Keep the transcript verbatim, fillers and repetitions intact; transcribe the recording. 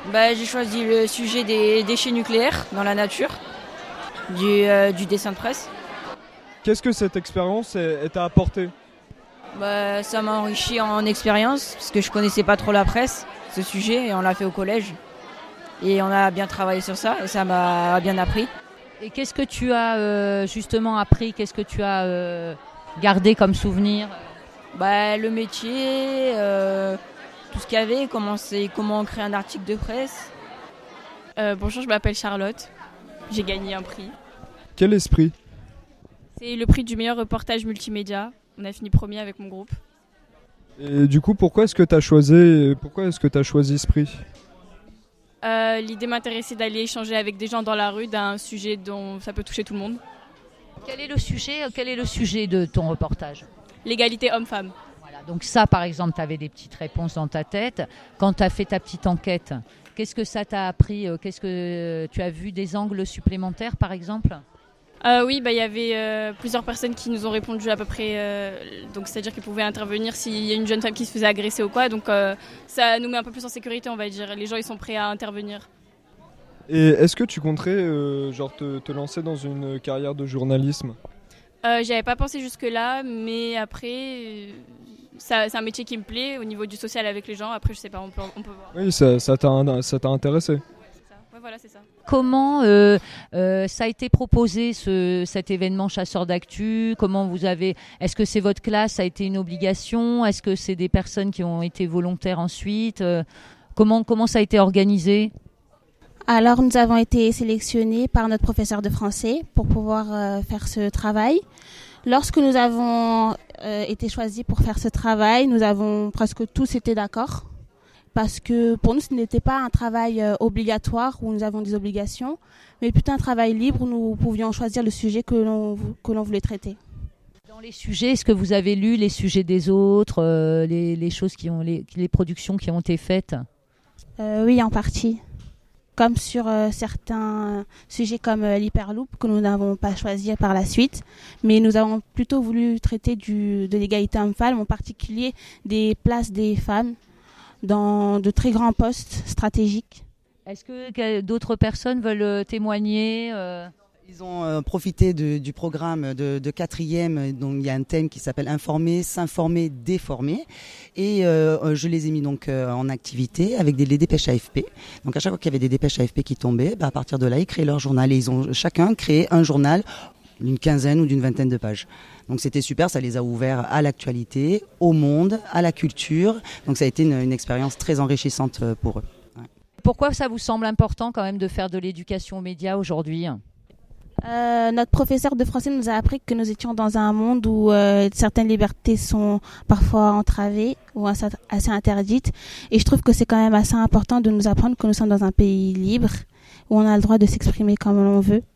Bah, j'ai choisi le sujet des déchets nucléaires dans la nature, du, euh, du dessin de presse. Qu'est-ce que cette expérience t'a apporté ? Bah, ça m'a enrichi en expérience, parce que je connaissais pas trop la presse, ce sujet, et on l'a fait au collège. Et on a bien travaillé sur ça, et ça m'a bien appris. Et qu'est-ce que tu as euh, justement appris ? Qu'est-ce que tu as euh, gardé comme souvenir ? Bah, le métier, euh, tout ce qu'il y avait, comment, c'est, comment créer un article de presse. Euh, bonjour, je m'appelle Charlotte. J'ai gagné un prix. Quel esprit ? C'est le prix du meilleur reportage multimédia. On a fini premier avec mon groupe. Et du coup, pourquoi est-ce que tu as choisi, pourquoi est-ce que tu as choisi ce prix ? euh, L'idée m'intéressait d'aller échanger avec des gens dans la rue d'un sujet dont ça peut toucher tout le monde. Quel est le sujet, quel est le sujet de ton reportage ? L'égalité homme-femme. Voilà, donc ça, par exemple, tu avais des petites réponses dans ta tête. Quand tu as fait ta petite enquête, qu'est-ce que ça t'a appris ? Qu'est-ce que tu as vu des angles supplémentaires, par exemple ? Euh, oui, bah, y avait euh, plusieurs personnes qui nous ont répondu à peu près, euh, donc c'est-à-dire qu'ils pouvaient intervenir s'il y a une jeune femme qui se faisait agresser ou quoi, donc euh, ça nous met un peu plus en sécurité, on va dire. Les gens ils sont prêts à intervenir. Et est-ce que tu compterais euh, genre te, te lancer dans une carrière de journalisme ? euh, J'y avais pas pensé jusque-là, mais après, euh, ça, c'est un métier qui me plaît au niveau du social avec les gens. Après, je sais pas, on peut, on peut voir. Oui, ça, ça, t'a, ça t'a intéressé. Ouais, voilà, c'est ça. Comment euh, euh, ça a été proposé ce, cet événement Chasseurs d'actu ? Comment vous avez ? Est-ce que c'est votre classe ? Ça a été une obligation ? Est-ce que c'est des personnes qui ont été volontaires ensuite ? euh, comment, comment ça a été organisé ? Alors, nous avons été sélectionnés par notre professeur de français pour pouvoir euh, faire ce travail. Lorsque nous avons euh, été choisis pour faire ce travail, nous avons presque tous été d'accord. Parce que pour nous, ce n'était pas un travail euh, obligatoire où nous avons des obligations, mais plutôt un travail libre où nous pouvions choisir le sujet que l'on, que l'on voulait traiter. Dans les sujets, est-ce que vous avez lu les sujets des autres, euh, les, les choses qui ont, les, les productions qui ont été faites ? euh, Oui, en partie. Comme sur euh, certains sujets comme euh, l'hyperloop que nous n'avons pas choisi par la suite, mais nous avons plutôt voulu traiter du, de l'égalité homme-femme, en particulier des places des femmes dans de très grands postes stratégiques. Est-ce que d'autres personnes veulent témoigner euh... Ils ont euh, profité de, du programme de, de quatrième, donc il y a un thème qui s'appelle informer, s'informer, déformer, et euh, je les ai mis donc euh, en activité avec des les dépêches A F P. Donc à chaque fois qu'il y avait des dépêches A F P qui tombaient, bah, à partir de là ils créaient leur journal et ils ont chacun créé un journal d'une quinzaine ou d'une vingtaine de pages. Donc c'était super, ça les a ouverts à l'actualité, au monde, à la culture. Donc ça a été une, une expérience très enrichissante pour eux. Ouais. Pourquoi ça vous semble important quand même de faire de l'éducation aux médias aujourd'hui ? euh, Notre professeur de français nous a appris que nous étions dans un monde où euh, certaines libertés sont parfois entravées ou assez interdites. Et je trouve que c'est quand même assez important de nous apprendre que nous sommes dans un pays libre, où on a le droit de s'exprimer comme l'on veut.